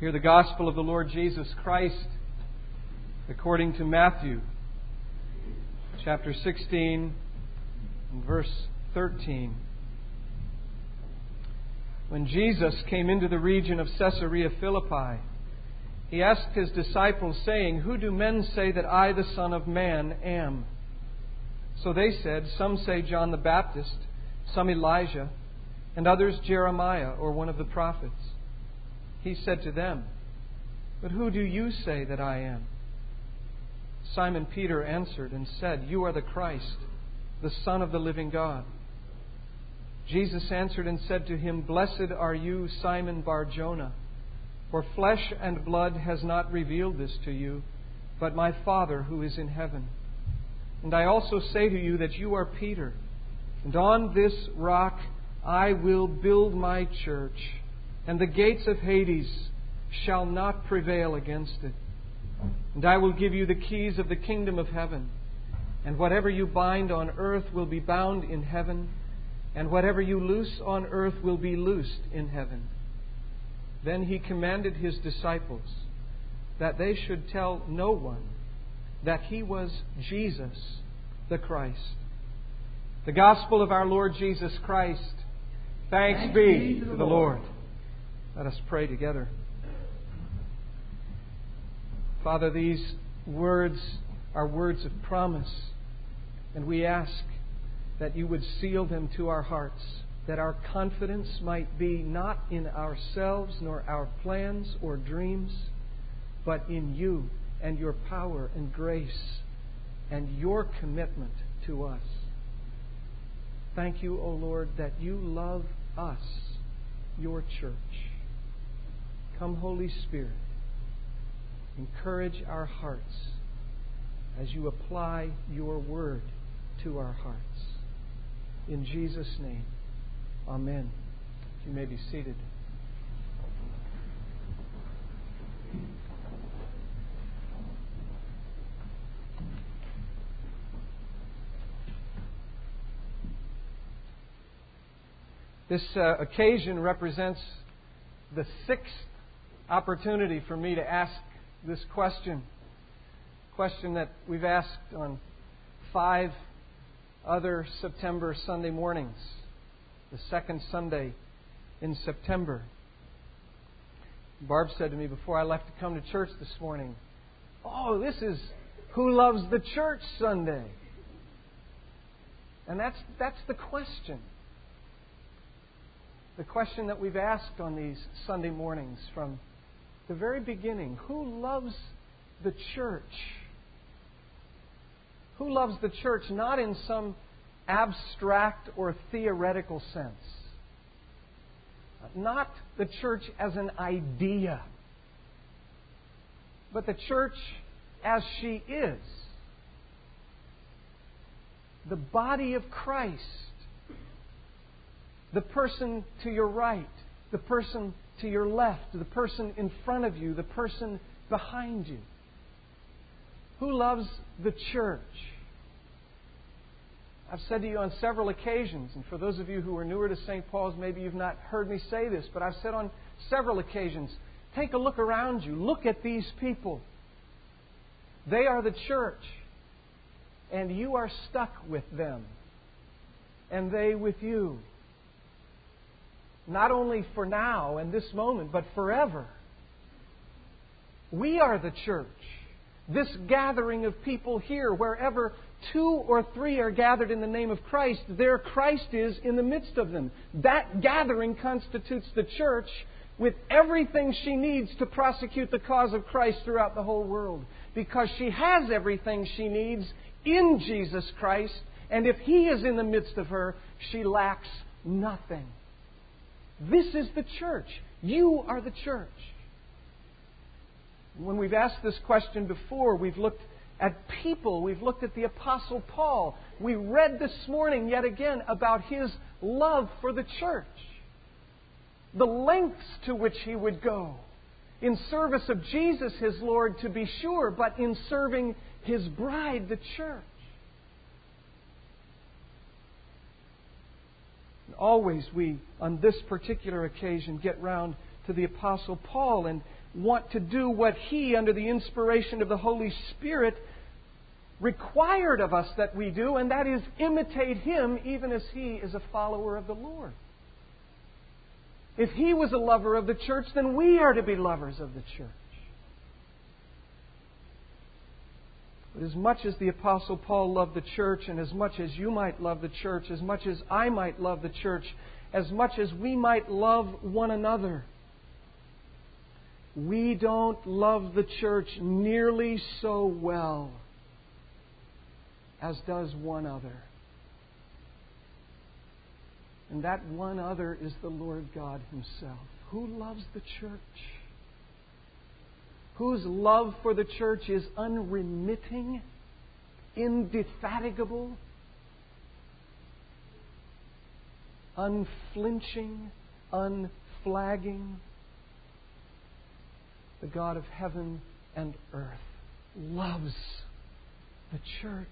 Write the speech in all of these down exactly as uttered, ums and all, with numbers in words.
Hear the gospel of the Lord Jesus Christ according to Matthew, chapter sixteen, and verse thirteen. When Jesus came into the region of Caesarea Philippi, He asked His disciples, saying, "Who do men say that I, the Son of Man, am?" So they said, "Some say John the Baptist, some Elijah, and others Jeremiah or one of the prophets." He said to them, "But who do you say that I am?" Simon Peter answered and said, "You are the Christ, the Son of the living God." Jesus answered and said to him, "Blessed are you, Simon Bar-Jonah, for flesh and blood has not revealed this to you, but my Father who is in heaven. And I also say to you that you are Peter, and on this rock I will build my church, and the gates of Hades shall not prevail against it. And I will give you the keys of the kingdom of heaven. And whatever you bind on earth will be bound in heaven, and whatever you loose on earth will be loosed in heaven." Then He commanded His disciples that they should tell no one that He was Jesus the Christ. The gospel of our Lord Jesus Christ. Thanks, Thanks be to the Lord. Lord. Let us pray together. Father, these words are words of promise, and we ask that You would seal them to our hearts, that our confidence might be not in ourselves nor our plans or dreams, but in You and Your power and grace and Your commitment to us. Thank You, O Lord, that You love us, Your church. Come, Holy Spirit, encourage our hearts as You apply Your word to our hearts. In Jesus' name, amen. You may be seated. This uh, occasion represents the sixth opportunity for me to ask this question. Question that we've asked on five other September Sunday mornings. The second Sunday in September. Barb said to me before I left to come to church this morning, "Oh, this is Who Loves the Church Sunday." And that's that's the question. The question that we've asked on these Sunday mornings from the very beginning. Who loves the church? Who loves the church not in some abstract or theoretical sense. Not the church as an idea, but the church as she is. The body of Christ. The person to your right, the person to your left, the person in front of you, the person behind you. Who loves the church? I've said to you on several occasions, and for those of you who are newer to Saint Paul's, maybe you've not heard me say this, but I've said on several occasions, take a look around you. Look at these people. They are the church, and you are stuck with them, and they with you. Not only for now and this moment, but forever. We are the church. This gathering of people here, wherever two or three are gathered in the name of Christ, there Christ is in the midst of them. That gathering constitutes the church with everything she needs to prosecute the cause of Christ throughout the whole world. Because she has everything she needs in Jesus Christ, and if He is in the midst of her, she lacks nothing. This is the church. You are the church. When we've asked this question before, we've looked at people. We've looked at the Apostle Paul. We read this morning yet again about his love for the church. The lengths to which he would go in service of Jesus, his Lord, to be sure, but in serving His bride, the church. Always we, on this particular occasion, get round to the Apostle Paul and want to do what he, under the inspiration of the Holy Spirit, required of us that we do, and that is imitate Him even as He is a follower of the Lord. If He was a lover of the church, then we are to be lovers of the church. But as much as the Apostle Paul loved the church, and as much as you might love the church, as much as I might love the church, as much as we might love one another, we don't love the church nearly so well as does one other. And that one other is the Lord God Himself, who loves the church, whose love for the church is unremitting, indefatigable, unflinching, unflagging. The God of heaven and earth loves the church.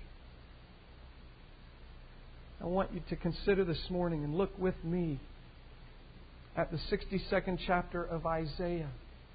I want you to consider this morning and look with me at the sixty-second chapter of Isaiah.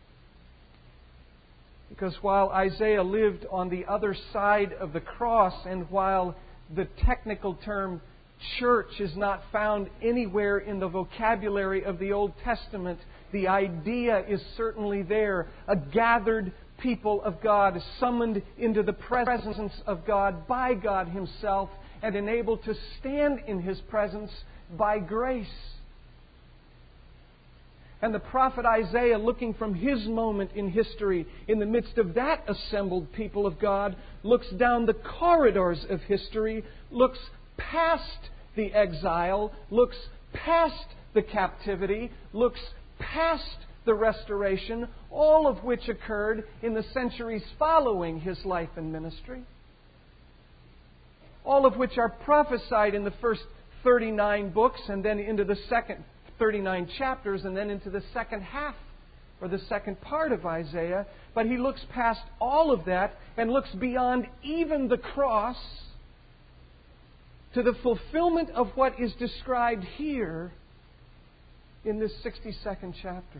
Because while Isaiah lived on the other side of the cross, and while the technical term church is not found anywhere in the vocabulary of the Old Testament, the idea is certainly there. A gathered people of God, summoned into the presence of God by God Himself, and enabled to stand in His presence by grace. And the prophet Isaiah, looking from his moment in history, in the midst of that assembled people of God, looks down the corridors of history, looks past the exile, looks past the captivity, looks past the restoration, all of which occurred in the centuries following His life and ministry. All of which are prophesied in the first thirty-nine books, and then into the second thirty-nine chapters, and then into the second half or the second part of Isaiah. But he looks past all of that and looks beyond even the cross to the fulfillment of what is described here in this sixty-second chapter.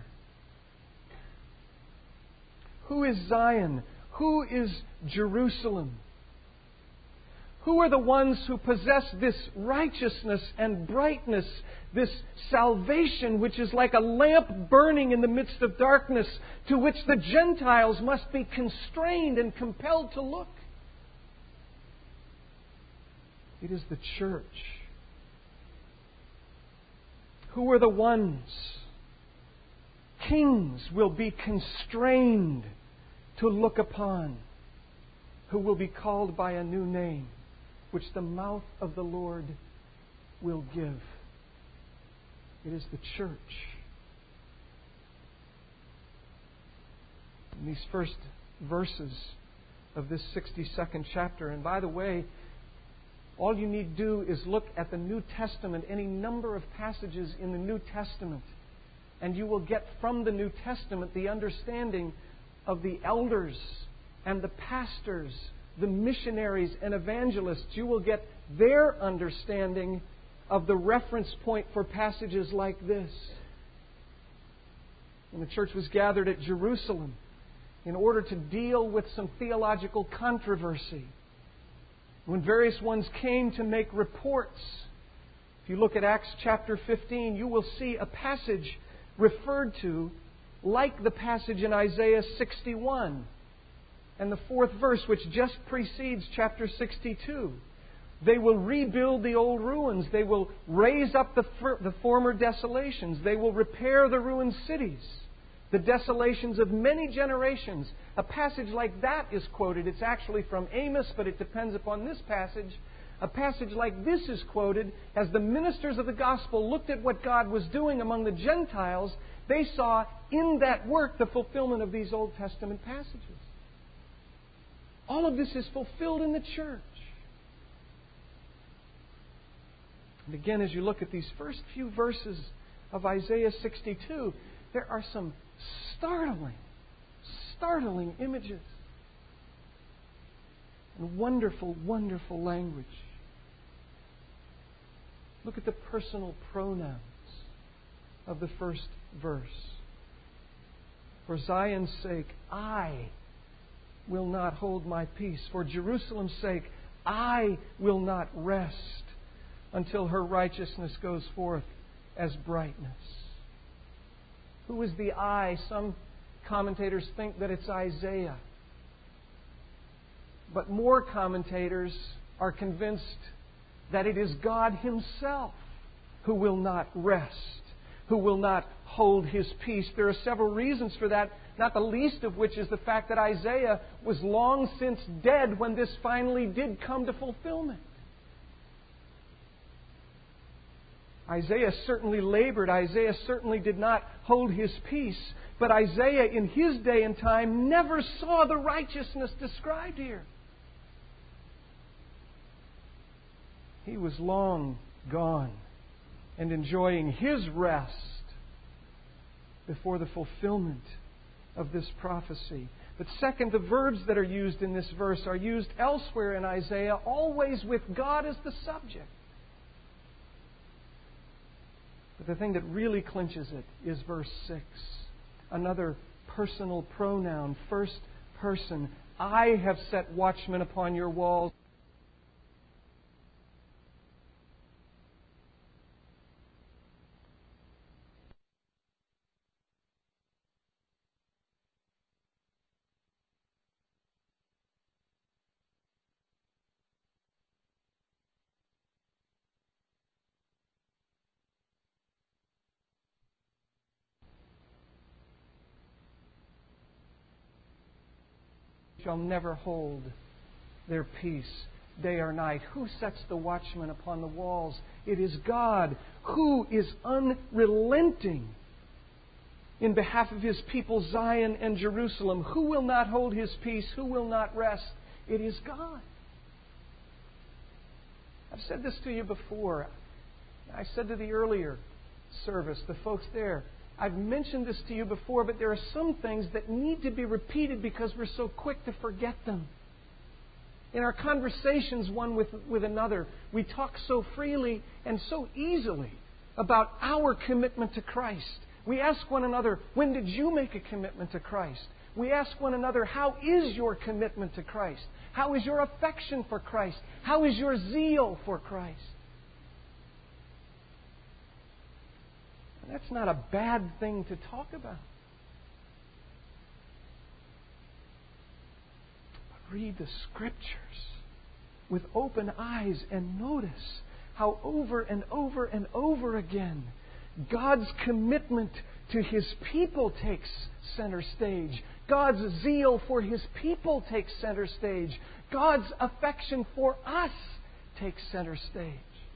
Who is Zion? Who is Jerusalem? Who are the ones who possess this righteousness and brightness, this salvation which is like a lamp burning in the midst of darkness, to which the Gentiles must be constrained and compelled to look? It is the church. Who are the ones? Kings will be constrained to look upon, who will be called by a new name, which the mouth of the Lord will give. It is the church. In these first verses of this sixty-second chapter, and by the way, all you need to do is look at the New Testament, any number of passages in the New Testament, and you will get from the New Testament the understanding of the elders and the pastors, the missionaries and evangelists. You will get their understanding of the reference point for passages like this. When the church was gathered at Jerusalem in order to deal with some theological controversy, when various ones came to make reports, if you look at Acts chapter fifteen, you will see a passage referred to like the passage in Isaiah sixty-one. And the fourth verse, which just precedes chapter sixty-two. They will rebuild the old ruins. They will raise up the, the former desolations. They will repair the ruined cities, the desolations of many generations. A passage like that is quoted. It's actually from Amos, but it depends upon this passage. A passage like this is quoted as the ministers of the gospel looked at what God was doing among the Gentiles. They saw in that work the fulfillment of these Old Testament passages. All of this is fulfilled in the church. And again, as you look at these first few verses of Isaiah sixty-two, there are some startling, startling images and wonderful, wonderful language. Look at the personal pronouns of the first verse. For Zion's sake, I will not hold my peace. For Jerusalem's sake, I will not rest until her righteousness goes forth as brightness. Who is the I? Some commentators think that it's Isaiah. But more commentators are convinced that it is God Himself who will not rest, who will not hold His peace. There are several reasons for that, not the least of which is the fact that Isaiah was long since dead when this finally did come to fulfillment. Isaiah certainly labored. Isaiah certainly did not hold his peace. But Isaiah, in his day and time, never saw the righteousness described here. He was long gone and enjoying his rest before the fulfillment of this prophecy. But second, the verbs that are used in this verse are used elsewhere in Isaiah, always with God as the subject. But the thing that really clinches it is verse six. Another personal pronoun, first person. I have set watchmen upon your walls. Shall never hold their peace day or night. Who sets the watchman upon the walls? It is God, who is unrelenting in behalf of His people Zion and Jerusalem. Who will not hold His peace? Who will not rest? It is God. I've said this to you before. I said to the earlier service, the folks there, I've mentioned this to you before, but there are some things that need to be repeated because we're so quick to forget them. In our conversations one with, with another, we talk so freely and so easily about our commitment to Christ. We ask one another, when did you make a commitment to Christ? We ask one another, how is your commitment to Christ? How is your affection for Christ? How is your zeal for Christ? That's not a bad thing to talk about. But read the Scriptures with open eyes and notice how over and over and over again God's commitment to His people takes center stage. God's zeal for His people takes center stage. God's affection for us takes center stage.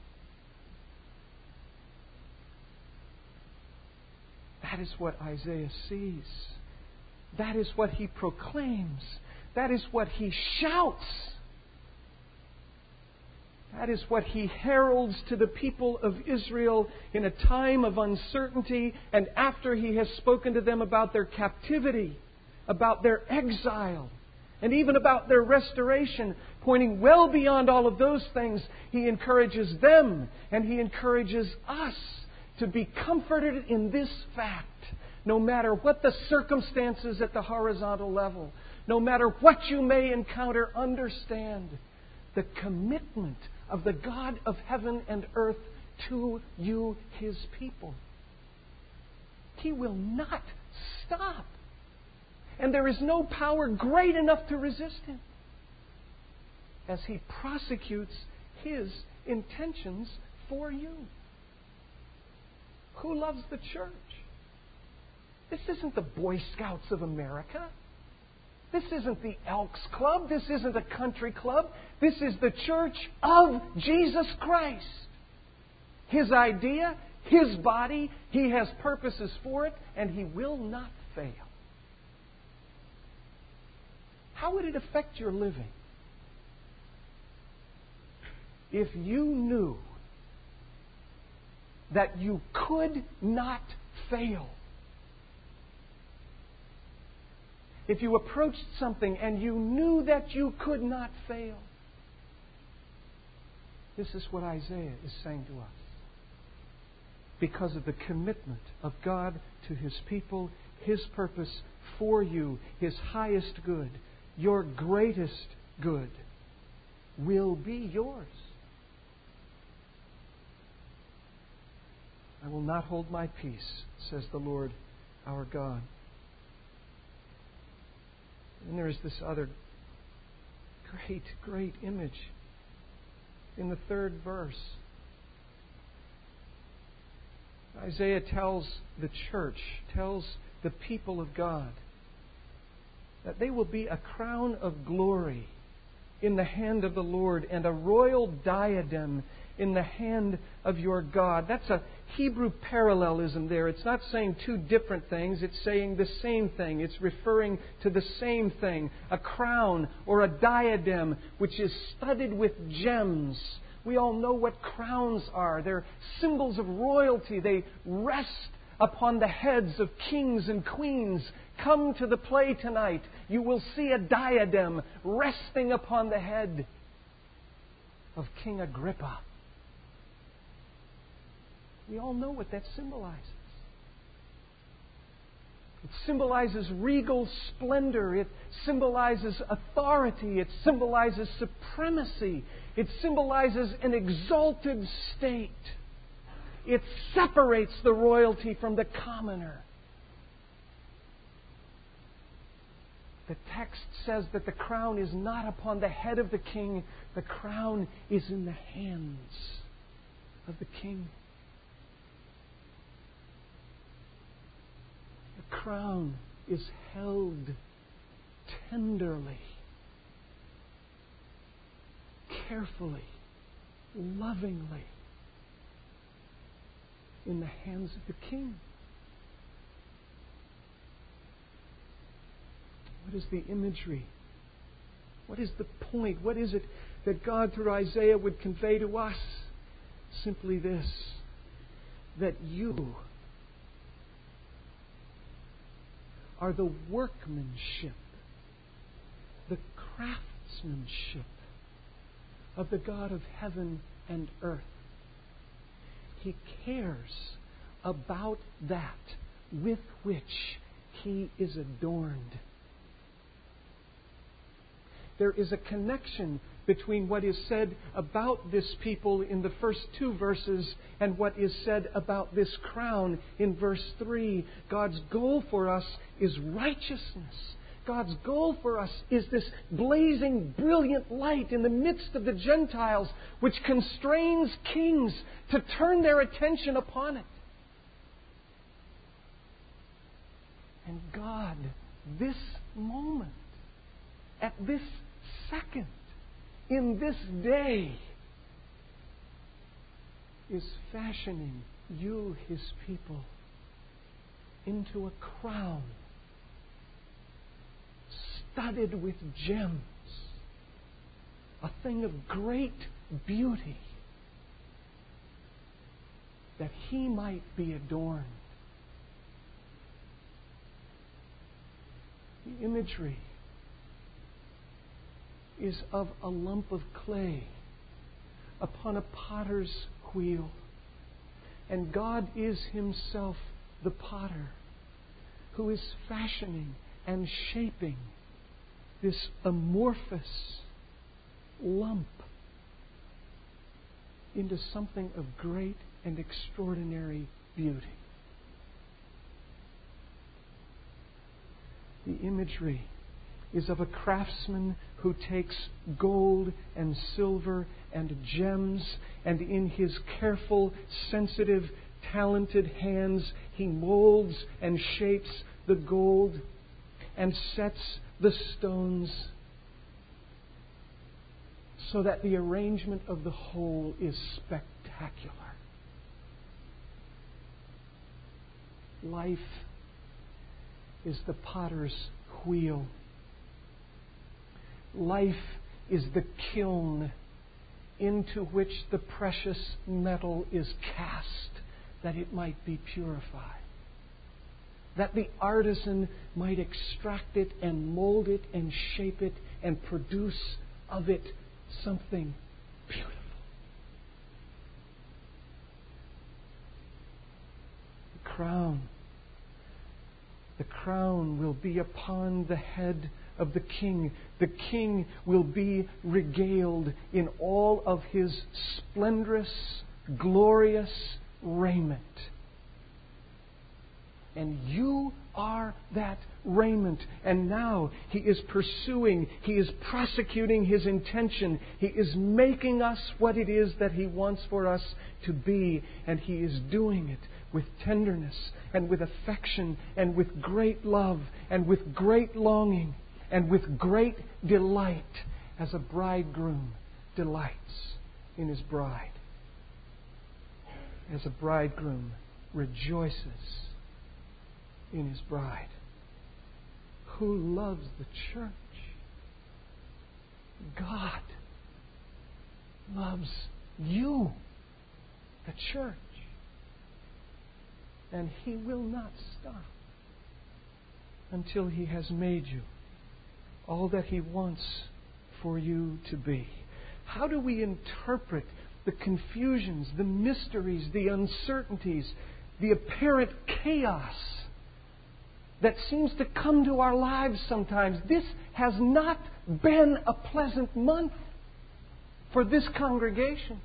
That is what Isaiah sees. That is what he proclaims. That is what he shouts. That is what he heralds to the people of Israel in a time of uncertainty and after he has spoken to them about their captivity, about their exile, and even about their restoration, pointing well beyond all of those things. He encourages them and he encourages us to be comforted in this fact. No matter what the circumstances at the horizontal level, no matter what you may encounter, understand the commitment of the God of heaven and earth to you, His people. He will not stop. And there is no power great enough to resist Him as He prosecutes His intentions for you. Who loves the church? This isn't the Boy Scouts of America. This isn't the Elks Club. This isn't a country club. This is the church of Jesus Christ. His idea, His body, He has purposes for it, and He will not fail. How would it affect your living if you knew that you could not fail? If you approached something and you knew that you could not fail. This is what Isaiah is saying to us. because of the commitment of God to His people, His purpose for you, His highest good, your greatest good, will be yours. I will not hold my peace, says the Lord our God. And there is this other great, great image in the third verse. Isaiah tells the church, tells the people of God, that they will be a crown of glory in the hand of the Lord and a royal diadem in the hand of your God. That's a Hebrew parallelism there. It's not saying two different things. It's saying the same thing. It's referring to the same thing. A crown or a diadem which is studded with gems. We all know what crowns are. They're symbols of royalty. They rest upon the heads of kings and queens. Come to the play tonight. You will see a diadem resting upon the head of King Agrippa. We all know what that symbolizes. It symbolizes regal splendor. It symbolizes authority. It symbolizes supremacy. It symbolizes an exalted state. It separates the royalty from the commoner. The text says that the crown is not upon the head of the king. The crown is in the hands of the king. The crown is held tenderly, carefully, lovingly in the hands of the king. What is the imagery? What is the point? What is it that God through Isaiah would convey to us? Simply this, that you are the workmanship, the craftsmanship of the God of heaven and earth. He cares about that with which He is adorned. There is a connection between what is said about this people in the first two verses and what is said about this crown in verse three. God's goal for us is righteousness. God's goal for us is this blazing, brilliant light in the midst of the Gentiles, which constrains kings to turn their attention upon it. And God, this moment, at this second, in this day, is fashioning you, His people, into a crown studded with gems, a thing of great beauty, that He might be adorned. The imagery is of a lump of clay upon a potter's wheel. And God is Himself the potter who is fashioning and shaping this amorphous lump into something of great and extraordinary beauty. The imagery is of a craftsman who takes gold and silver and gems, and in his careful, sensitive, talented hands he molds and shapes the gold and sets the stones so that the arrangement of the whole is spectacular. Life is the potter's wheel. Life is the kiln into which the precious metal is cast, that it might be purified, that the artisan might extract it and mold it and shape it and produce of it something beautiful. crown. The crown will be upon the head of the king. The king will be regaled in all of his splendorous, glorious raiment. And you are that raiment. And now He is pursuing, He is prosecuting His intention. He is making us what it is that He wants for us to be. And He is doing it with tenderness and with affection and with great love and with great longing and with great delight, as a bridegroom delights in his bride. As a bridegroom rejoices in his bride. Who loves the church? God loves you, the church. And He will not stop until He has made you all that He wants for you to be. How do we interpret the confusions, the mysteries, the uncertainties, the apparent chaos that seems to come to our lives sometimes? This has not been a pleasant month for this congregation.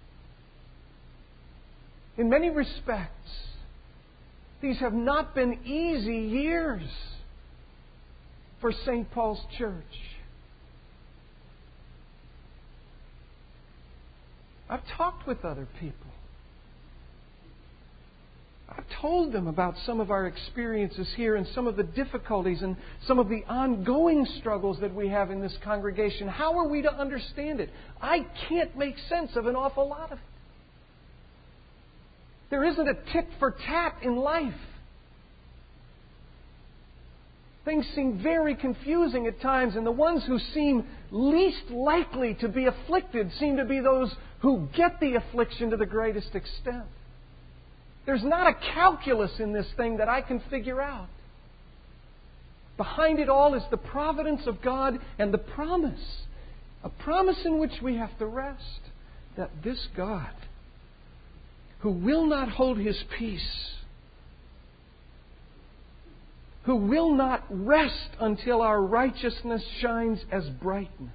In many respects, these have not been easy years for Saint Paul's Church. I've talked with other people. I've told them about some of our experiences here and some of the difficulties and some of the ongoing struggles that we have in this congregation. How are we to understand it? I can't make sense of an awful lot of it. There isn't a tit for tat in life. Things seem very confusing at times, and the ones who seem least likely to be afflicted seem to be those who get the affliction to the greatest extent. There's not a calculus in this thing that I can figure out. Behind it all is the providence of God and the promise, a promise in which we have to rest, that this God, who will not hold His peace, who will not rest until our righteousness shines as brightness,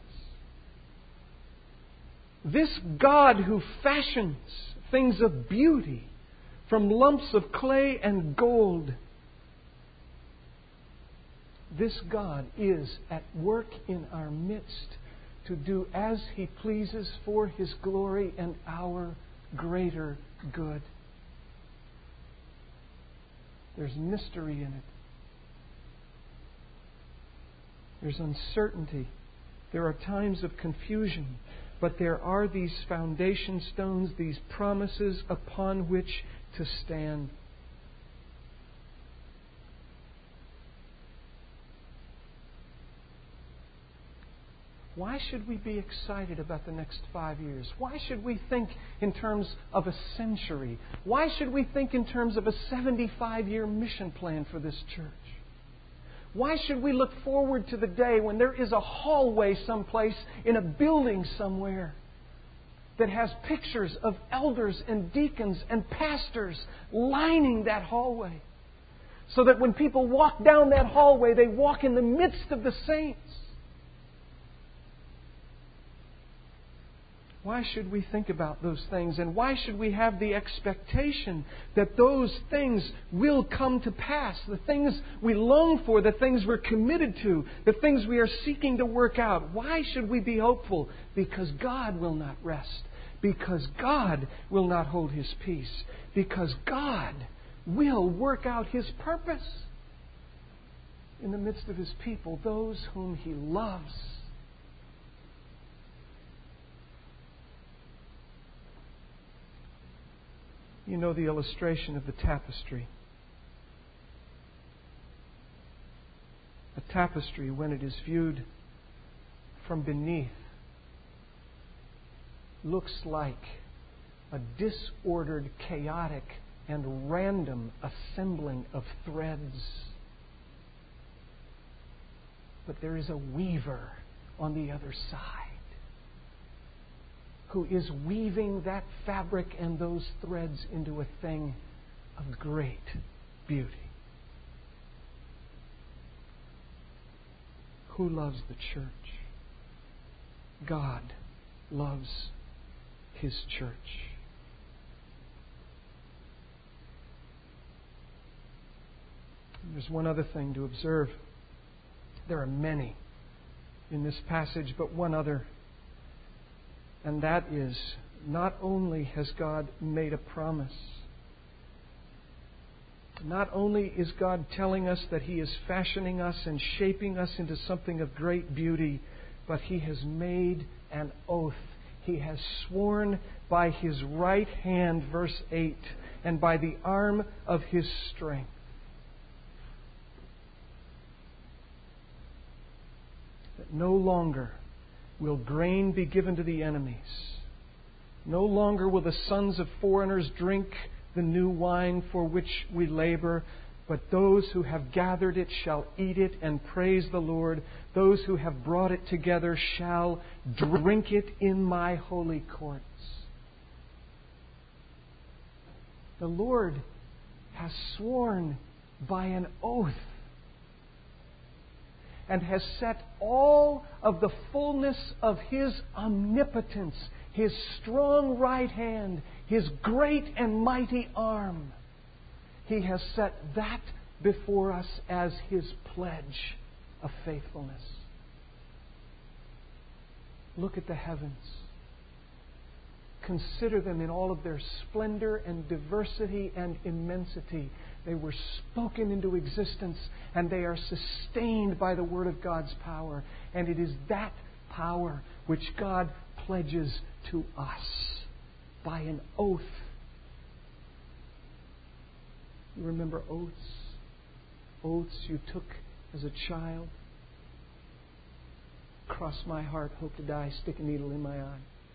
this God who fashions things of beauty from lumps of clay and gold, this God is at work in our midst to do as He pleases for His glory and our greater good. There's mystery in it. There's uncertainty. There are times of confusion. But there are these foundation stones, these promises upon which to stand. Why should we be excited about the next five years? Why should we think in terms of a century? Why should we think in terms of a seventy-five-year mission plan for this church? Why should we look forward to the day when there is a hallway someplace in a building somewhere that has pictures of elders and deacons and pastors lining that hallway, so that when people walk down that hallway, they walk in the midst of the saints? Why should we think about those things? And why should we have the expectation that those things will come to pass? The things we long for, the things we're committed to, the things we are seeking to work out. Why should we be hopeful? Because God will not rest. Because God will not hold His peace. Because God will work out His purpose in the midst of His people, those whom He loves. You know the illustration of the tapestry. A tapestry, when it is viewed from beneath, looks like a disordered, chaotic, and random assembling of threads. But there is a weaver on the other side who is weaving that fabric and those threads into a thing of great beauty. Who loves the church? God loves His church. There's one other thing to observe. There are many in this passage, but one other. And that is, not only has God made a promise, not only is God telling us that He is fashioning us and shaping us into something of great beauty, but He has made an oath. He has sworn by His right hand, verse eight, and by the arm of His strength. That no longer will grain be given to the enemies. No longer will the sons of foreigners drink the new wine for which we labor, but those who have gathered it shall eat it and praise the Lord. Those who have brought it together shall drink it in my holy courts. The Lord has sworn by an oath and has set all of the fullness of His omnipotence, His strong right hand, His great and mighty arm. He has set that before us as His pledge of faithfulness. Look at the heavens. Consider them in all of their splendor and diversity and immensity. They were spoken into existence, and they are sustained by the Word of God's power. And it is that power which God pledges to us by an oath. You remember oaths? Oaths you took as a child. Cross my heart, hope to die, stick a needle in my eye.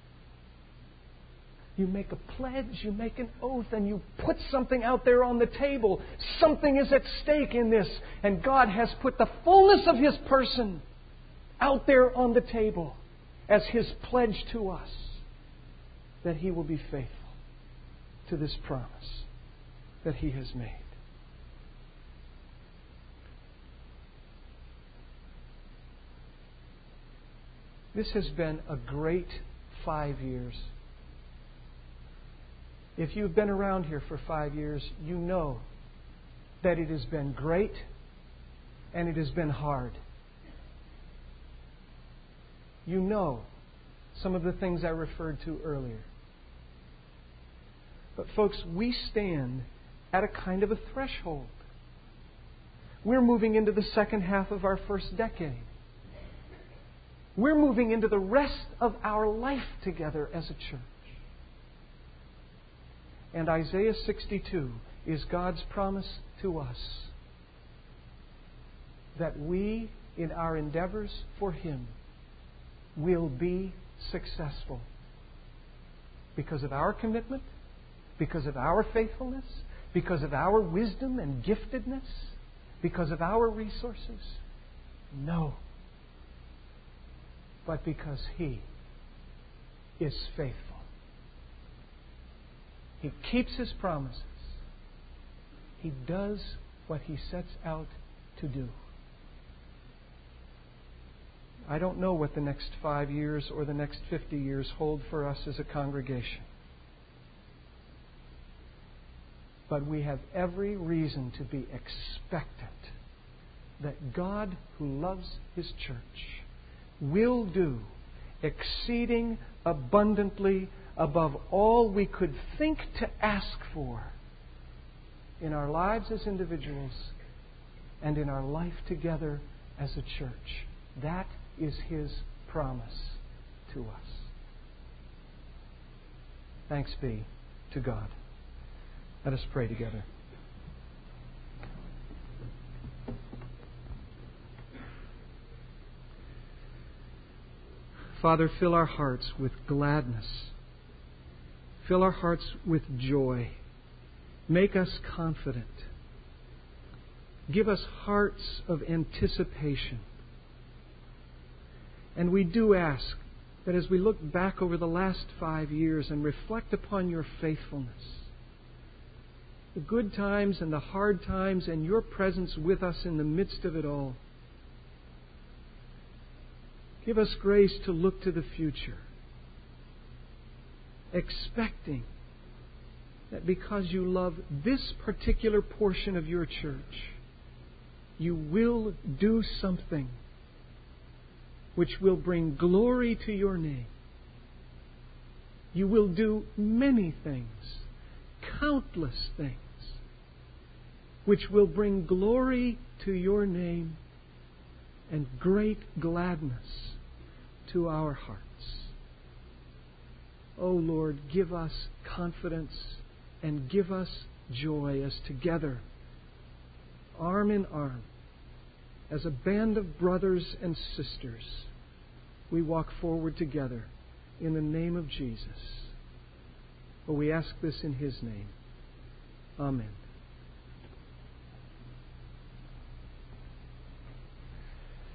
You make a pledge, you make an oath, and you put something out there on the table. Something is at stake in this. And God has put the fullness of His person out there on the table as His pledge to us that He will be faithful to this promise that He has made. This has been a great five years. If you've been around here for five years, you know that it has been great and it has been hard. You know some of the things I referred to earlier. But folks, we stand at a kind of a threshold. We're moving into the second half of our first decade. We're moving into the rest of our life together as a church. And Isaiah sixty-two is God's promise to us that we, in our endeavors for Him, will be successful because of our commitment, because of our faithfulness, because of our wisdom and giftedness, because of our resources. No. But because He is faithful. He keeps His promises. He does what He sets out to do. I don't know what the next five years or the next fifty years hold for us as a congregation. But we have every reason to be expectant that God, who loves His church, will do exceeding abundantly above all we could think to ask for in our lives as individuals and in our life together as a church. That is His promise to us. Thanks be to God. Let us pray together. Father, fill our hearts with gladness. Fill our hearts with joy. Make us confident. Give us hearts of anticipation. And we do ask that as we look back over the last five years and reflect upon Your faithfulness, the good times and the hard times, and your presence with us in the midst of it all. Give us grace to look to the future, expecting that because you love this particular portion of your church, you will do something which will bring glory to your name. You will do many things, countless things, which will bring glory to your name and great gladness to our hearts. O Lord, give us confidence and give us joy as together, arm in arm, as a band of brothers and sisters, we walk forward together in the name of Jesus. For we ask this in His name. Amen.